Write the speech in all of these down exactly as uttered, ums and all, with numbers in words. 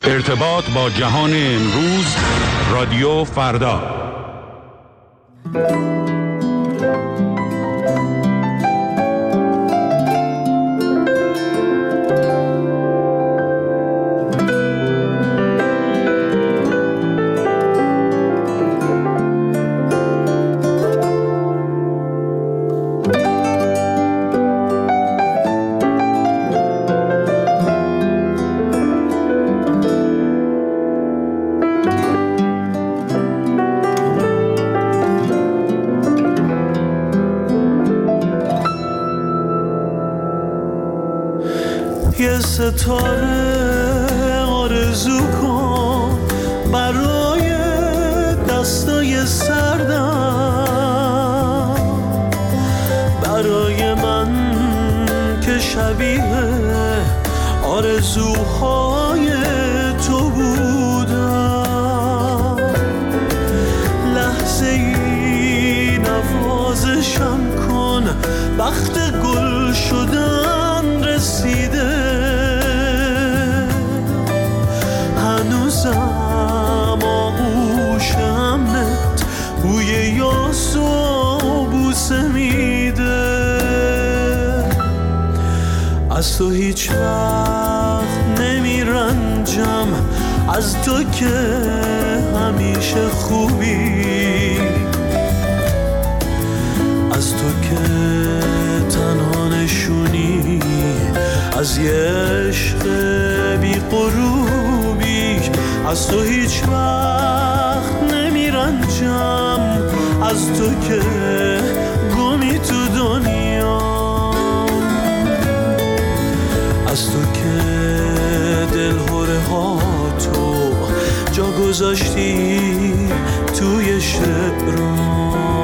ارتباط با جهان امروز، رادیو فردا. یه ستاره آرزو کن برای دستای سردم، برای من که شبیه آرزوهای تو بودم. لحظه ای نوازشم کن، وقت گل شدن رسیده. هنوزم آغوشم نت بوی یاس و بوسه میده. از تو هیچ وقت نمیرنجم، از تو که همیشه خوبی، از تو که تنها نشونی از یه عشق بی غروبی. از تو هیچ وقت نمیرنجم، از تو که گمی تو دنیا، از تو که دلهره ها تو جا گذاشتی توی شعرام.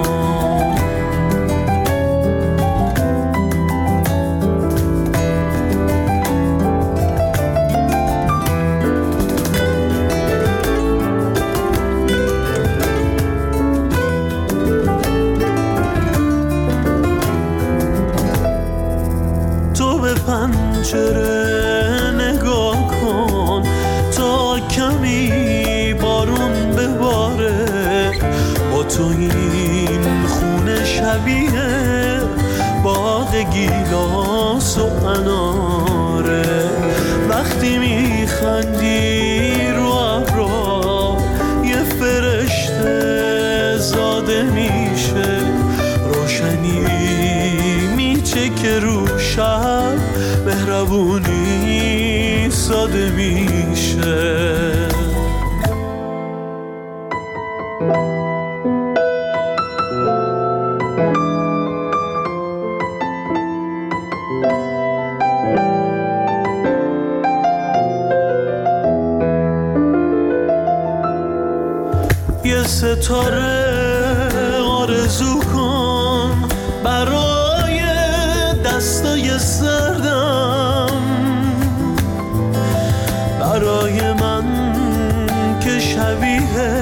پنجره نگاه کن تا کمی بارون بباره. با تو این خونه شبیه باغ گیلاس و اناره. وقتی میخندی رو ابرا یه فرشته زاده میشه. روشنی میچکه رو شب، مهربونی ساده میشه. یه ستاره آرزو کن برای دستای سردم، برای من که شبیه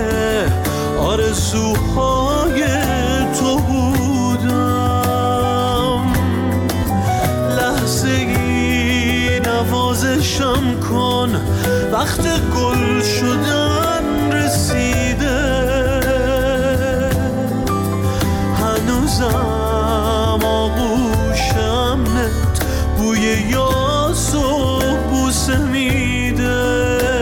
آرزوهای تو بودم. لحظه ای نوازشم کن، وقت گل شدن رسیده. هنوزم آغوشم نت بوی یاس و بوسه میده.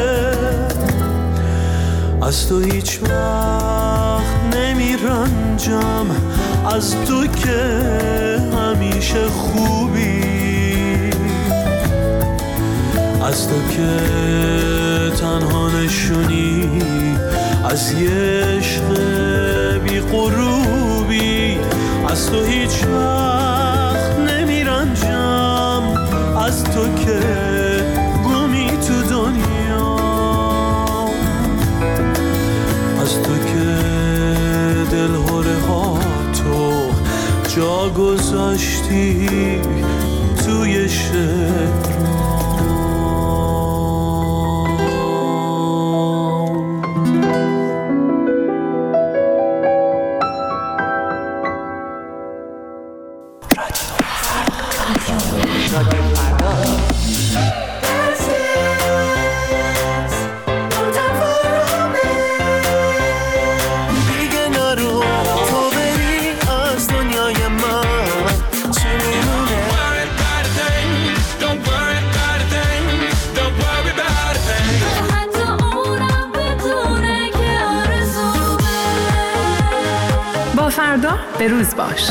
از تو هیچ وقت نمیرنجم، از تو که همیشه خوبی، از تو که تنها نشونی از یه عشق بی غروبی. از تو هیچ وقت نمیرنجم، از تو که گمی تو دنیا، از تو که دلهره ها تو جا گذاشتی توی شعرام. رادیو فردا. فردا به روز باش.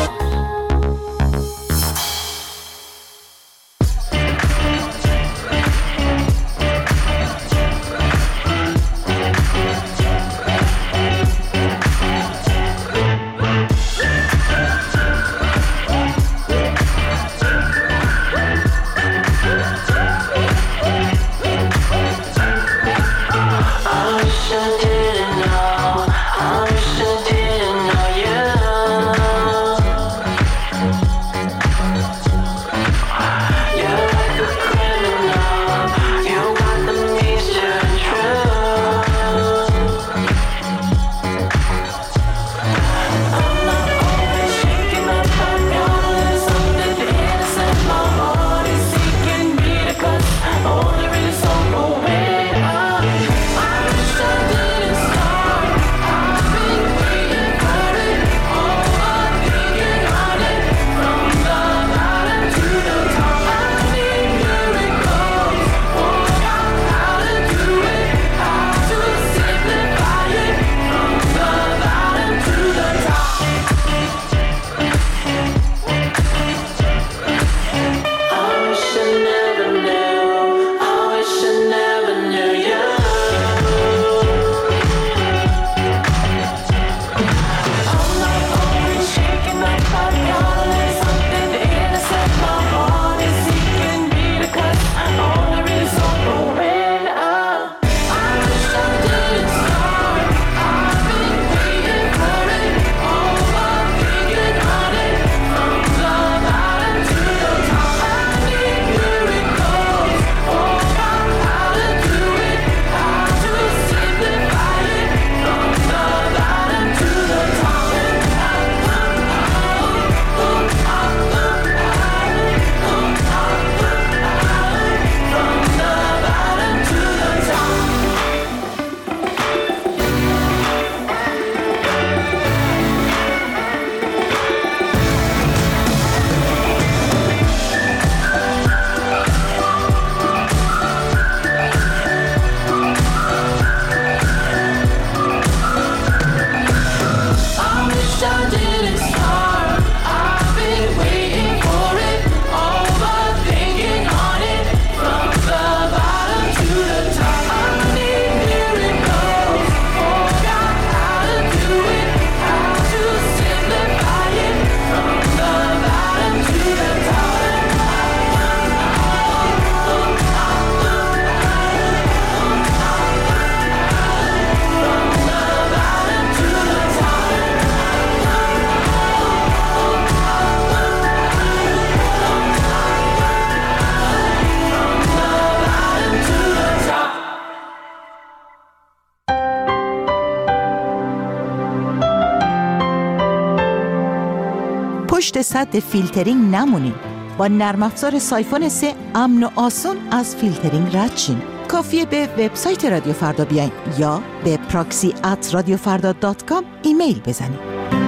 پشت سد فیلترینگ نمونین. با نرم افزار سایفون سه امن و آسون از فیلترینگ رد شین. کافیه به وبسایت رادیو فردا بیاین یا به پراکسی ات رادیو فردا دات کام ایمیل بزنید.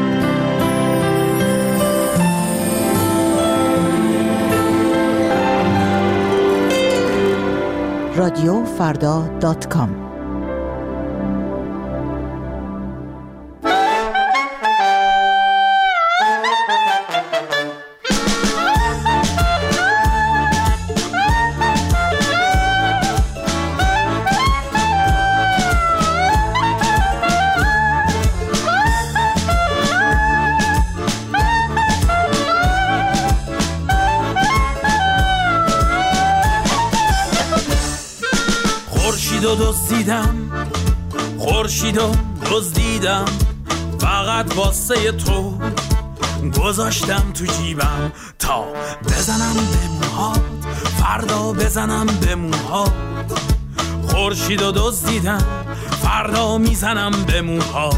رادیو فردا دات کام. خورشیدو دزدیدم خورشیدو دزدیدم فقط واسه تو گذاشتم تو جیبم تا بزنم به موهات فردا بزنم به موهات خورشیدو دزدیدم فردا میزنم به موهات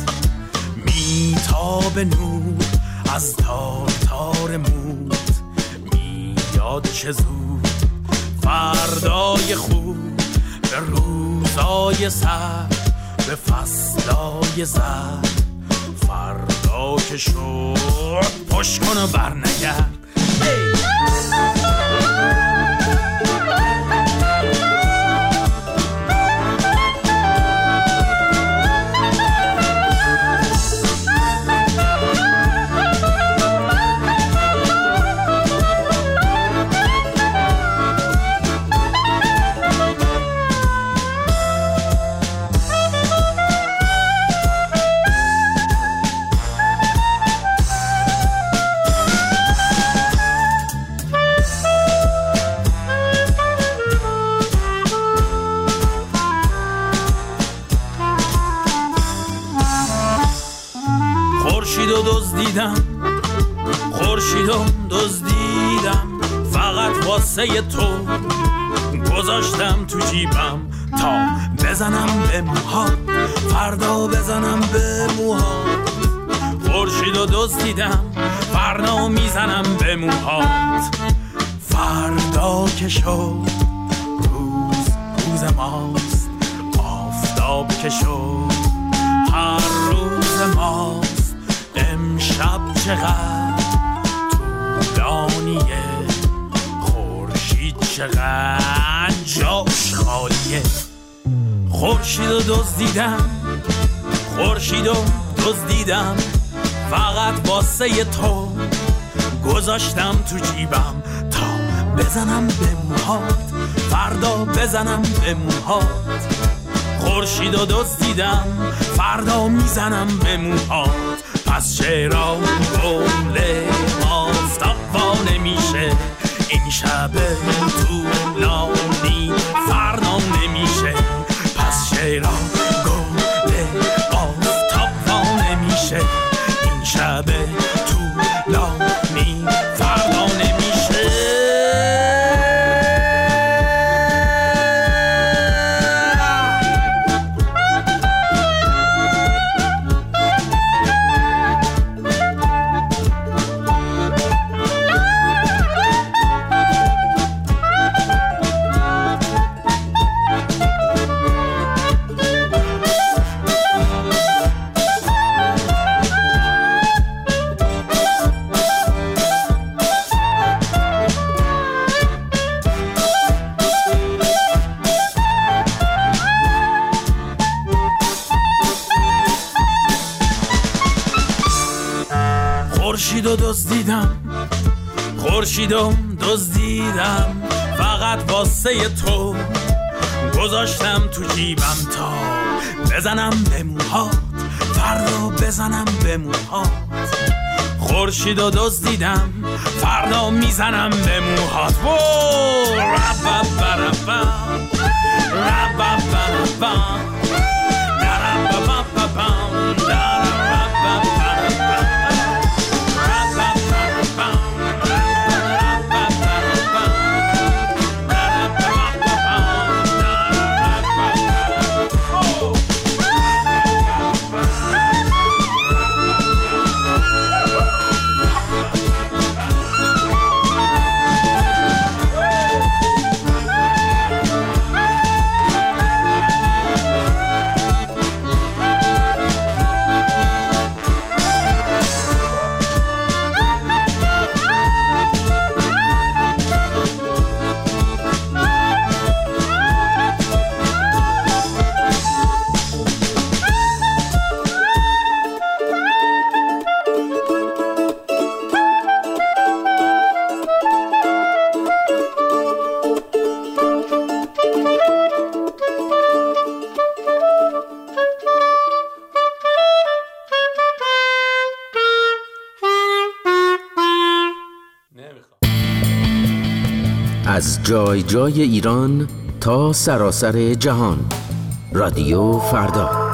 میتابه نور از تار تار موت میاد چه زود فردای خوب به روزای سر به فصلای زر فردا که شد پشت کن و برنگرد و دزدیدم، خورشید و دزدیدم، فقط واسه تو گذاشتم تو جیبم تا بزنم به موهات، فردا بزنم به موهات. خورشید و دزدیدم، فردا میزنم به موهات. فردا که شد روز روز ماست، آفتاب که شد هر روز ماست. امشب چقدر طولانیه، خورشید چقدر جاش خالیه. خورشید و دزدیدم، خورشید و دزدیدم، فقط واسه تو گذاشتم تو جیبم تا بزنم به موهات، فردا بزنم به موهات. خورشید و دزدیدم، فردا میزنم به موهات. پس چرا گل آفتاب وا نمیشه، این شب طولانی فردا نمیشه. پس چرا گل آفتاب وا نمیشه، این شب طولانی فردا نمیشه. خورشید و دزدیدم، خورشید و دزدیدم، فقط واسه تو گذاشتم تو جیبم تا بزنم به موهات، فردا بزنم به موهات. خورشید و دزدیدم، فردا میزنم به موهات. از جای جای ایران تا سراسر جهان، رادیو فردا.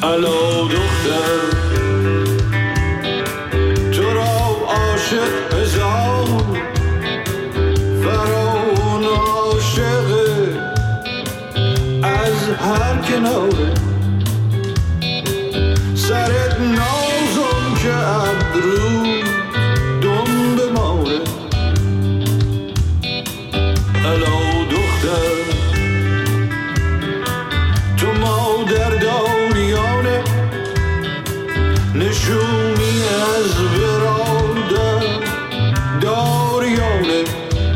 الو دختر تو را عاشق هزار فرعون عاشق از هر کناره سرت نازم که ابرو دم بماره الو دختر تو مادر داریانه نشونی از برادر داریانه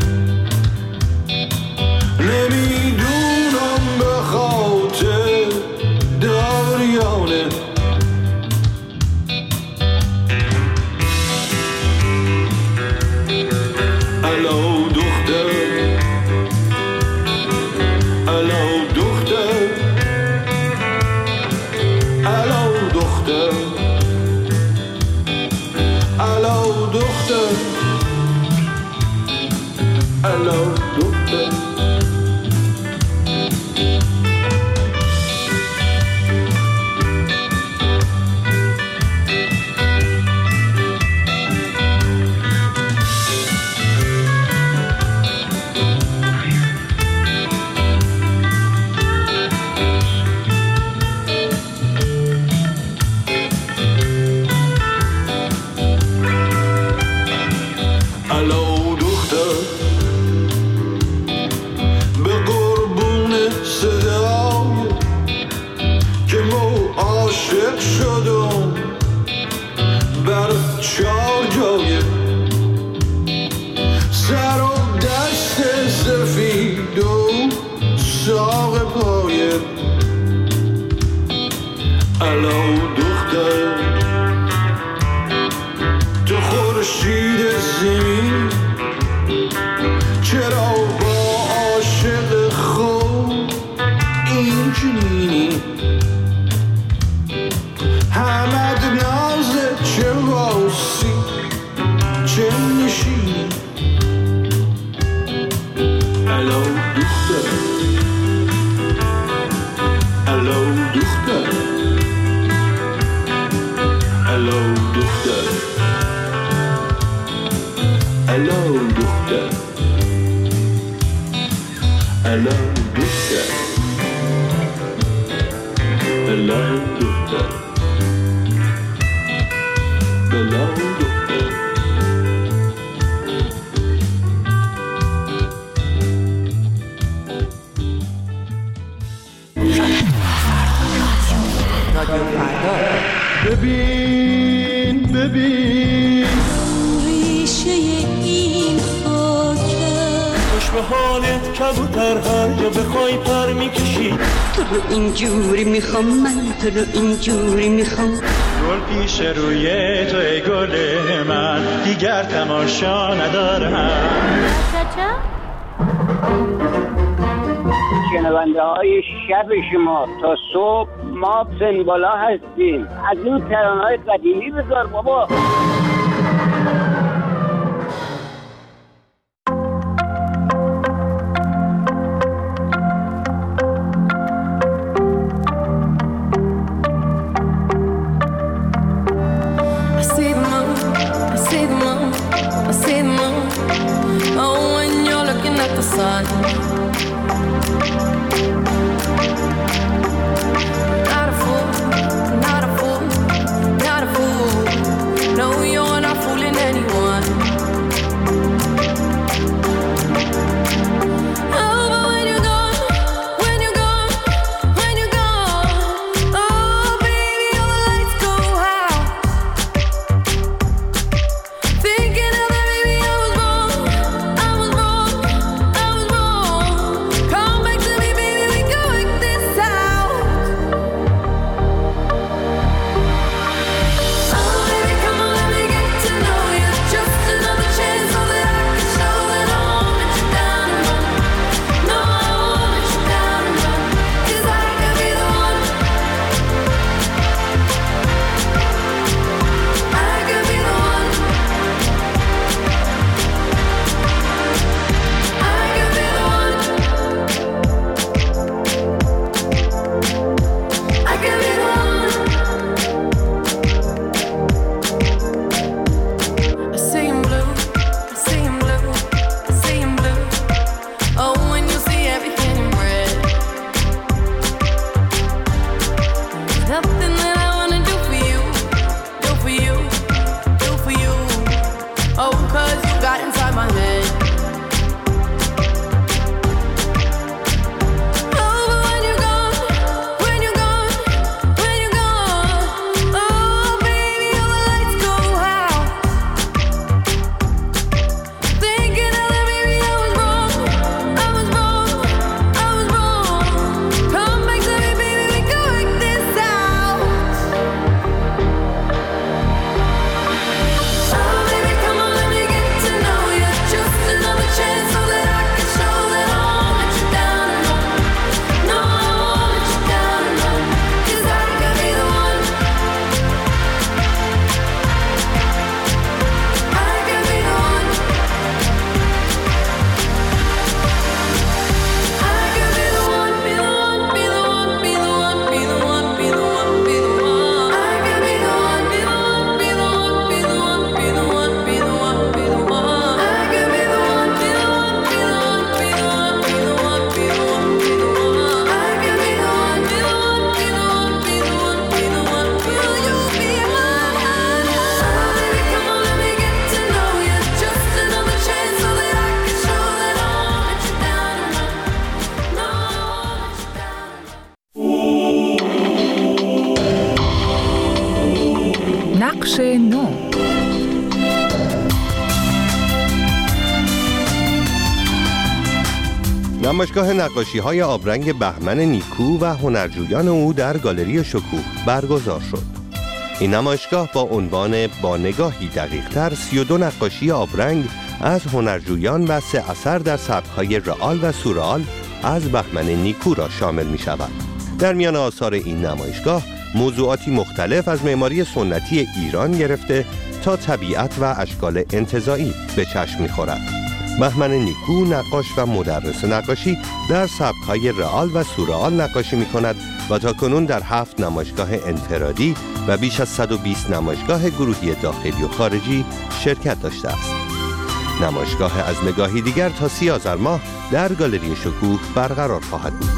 نمیدونم به خاطر داریانه الو دختر الو دختر الو دختر الو دختر الو دختر الو دختر به قربون صدای که مو عاشق شدم بر چار جای سر و دست سفید و ساق پای الو دختر تو خورشید زمین چرا با عاشق خود این چنینی همد نازت چه واسی چه نشینی الو دختر الو دختر الو دختر الو دختر الو دختر الو دختر الو دختر رادیو فردا. ببین ببین ریشه این خاکه خوش به حالت کبوتر هر جا بخوای پر میکشی تو رو اینجوری میخوام من تو رو اینجوری میخوام گل پیش روی تو ای گل من دیگر تماشا ندارم شنونده های شب شما تا صبح ما پنبالا هستیم از اون ترانه های قدیمی بذار بابا No, بخش نو. نمایشگاه نقاشی‌های آبرنگ بهمن نیکو و هنرجویان او در گالری شکوه برگزار شد. این نمایشگاه با عنوان با نگاهی دقیق‌تر سی و دو نقاشی آبرنگ از هنرجویان و سه اثر در سبک‌های رئال و سورئال از بهمن نیکو را شامل می‌شود. در میان آثار این نمایشگاه موضوعاتی مختلف از معماری سنتی ایران گرفته تا طبیعت و اشکال انتزاعی به چشم می‌خورد. بهمن نیکو نقاش و مدرس نقاشی در سبک‌های رئال و سورئال نقاشی می‌کند و تاکنون در هفت نمایشگاه انفرادی و بیش از صد و بیست نمایشگاه گروهی داخلی و خارجی شرکت داشته است. نمایشگاه از نگاهی دیگر تا سی آذر ماه در گالری شکوه برقرار خواهد بود.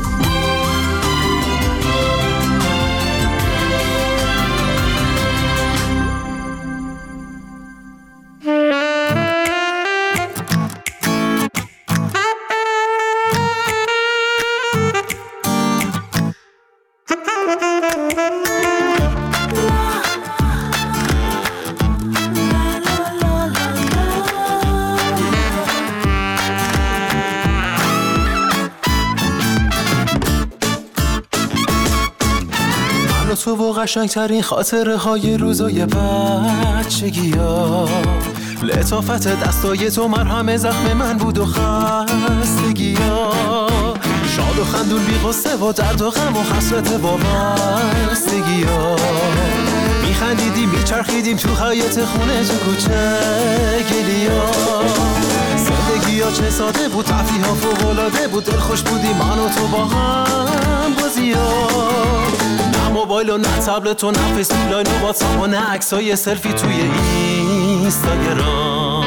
تو و قشنگترین خاطره های روزای بچگی ها، لطافت دستای تو مرهم زخم من بود و خستگی ها، شاد و خندون بی قصه و درد و غم و حسرت وابستگی ها، میخندیدیم میچرخیدیم تو حیاط خونه تو کوچه گلی ها، زندگی ها چه ساده بود، تفریح ها فوق‌العاده بود، دل خوش بودیم من و تو با هم بازی ها، نه موبایل و نه تبلت و نه فیسبوک و واتساپ و نه عکسای سلفی توی اینستاگرام.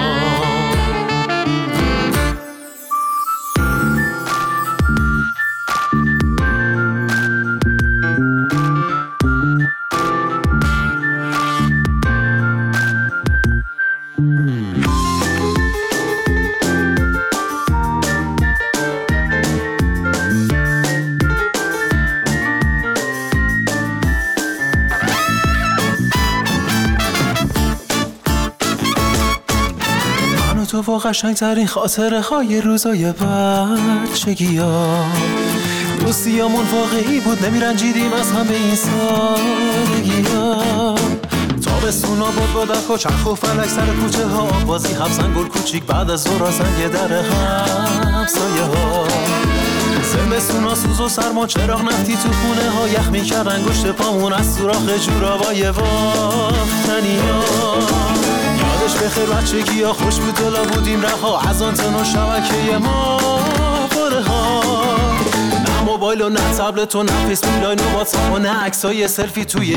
تو و قشنگترین خاطره های روزای بچگی ها، دوستیامون واقعی بود، نمیرنجیدیم از همه این سادگی ها، تابستونا بود با دک و چرخ و فلک سر کوچه ها، بازی حبسن گل کوچیک بعد از ظهر زنگ در همسایه ها، زمستونا سوز و سرما چراغ نفتی تو خونه ها، یخ میکرد انگشت پامون از سوراخ جورابای بافتنی ها، یادش بخیر بچگی ها خوش بود دلا بودیم رها، از آنتن و شبکه ما پره ها، نه موبایل و نه تبلت و نه فیسبوک و واتساپ و نه عکسای سلفی توی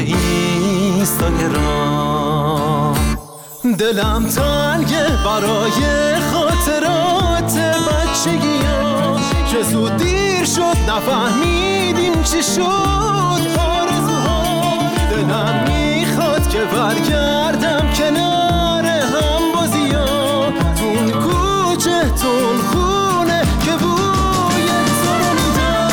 اینستاگرام. دلم تنگه برای خاطرات بچگی ها، که زود دیر شد نفهمیدیم چی شد آرزوها، دلم میخواد که برگردم کنار هم بازی ها، تون کوچه تون خونه که بوی تو رو میدم.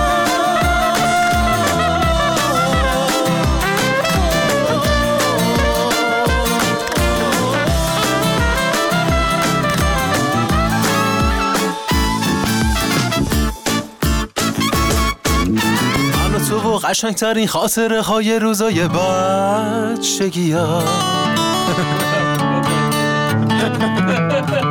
من و تو و قشنگترین خاطره های روزای بچگی ها.